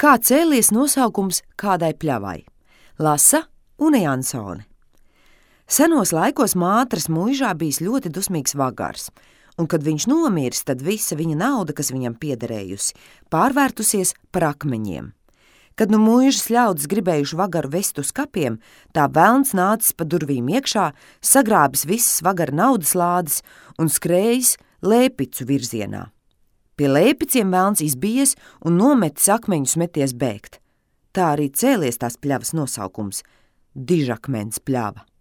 Kā cēlies nosaukums kādai pļavai? Lasa Une Jansone. Senos laikos Mātras muižā bijis ļoti dusmīgs vagars, un kad viņš nomirs, tad visa viņa nauda, kas viņam piederējusi, pārvērtusies par akmeņiem. Kad muižas ļaudis gribējuši vagaru vest uz kapiem, tā velns nācis pa durvīm iekšā, sagrābis visas vagara naudas lādes un skrējis Lēpicu virzienā. Pie Lēpiciem velns izbijies un nometis akmeņus meties bēgt. Tā arī cēlies tās pļavas nosaukums – Dižakmens pļava.